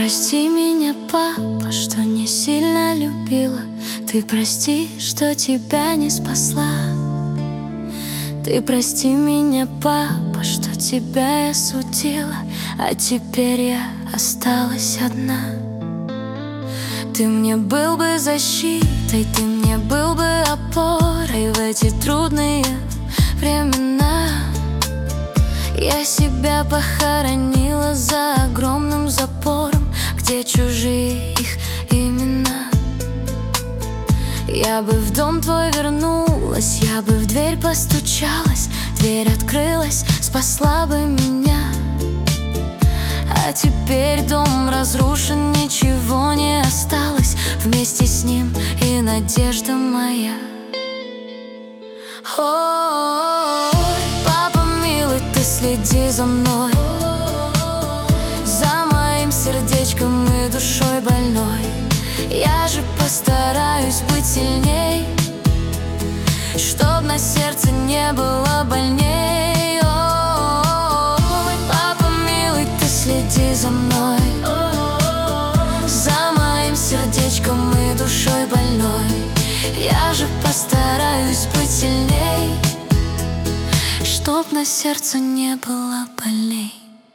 прости меня, папа, что не сильно любила. Ты прости, что тебя не спасла. Ты прости меня, папа, что тебя я судила, а теперь я осталась одна. Ты мне был бы защитой, ты мне был бы опорой в эти трудные времена. Я себя похоронила за огромным запором, где чужие их имена. Я бы в дом твой вернулась, я бы в дверь постучалась, дверь открылась, спасла бы меня. А теперь дом разрушен, ничего не осталось, вместе с ним и надежда моя. Ой, папа милый, ты следи за мной, за моим сердечком и душой больной. Я же постараюсь быть сильней, чтоб на сердце не было больней. Ой, папа милый, ты следи за мной, за моим сердечком и душой больной. Я же постараюсь быть сильней, чтоб на сердце не было больней.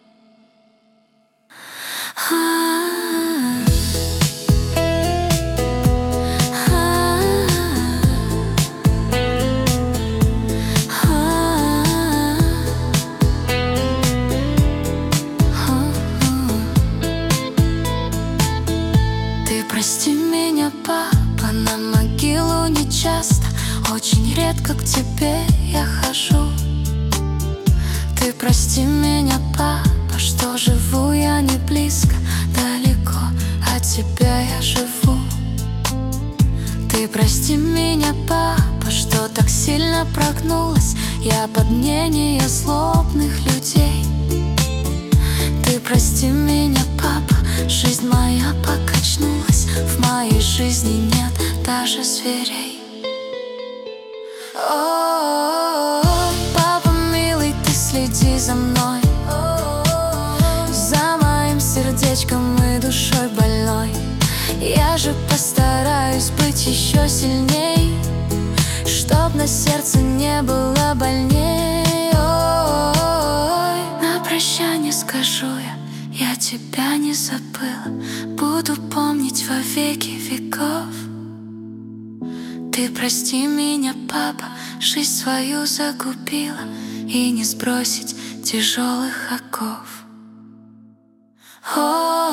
Ты прости меня, папа, на могилу не часто, очень редко к тебе я хожу. Ты прости меня, папа, что живу я не близко, далеко от тебя я живу. Ты прости меня, папа, что так сильно прогнулась я под мнение злобных людей. Ты прости меня, папа, жизнь моя покачнулась, в моей жизни нет даже зверей. Ой, папа милый, ты следи за мной, за моим сердечком и душой больной. Я же постараюсь быть еще сильней, чтоб на сердце не было больней. Ой, на прощание скажу я тебя не забыла, буду помнить во веки веков. Ты прости меня, папа, жизнь свою загубила, и не сбросить тяжелых оков.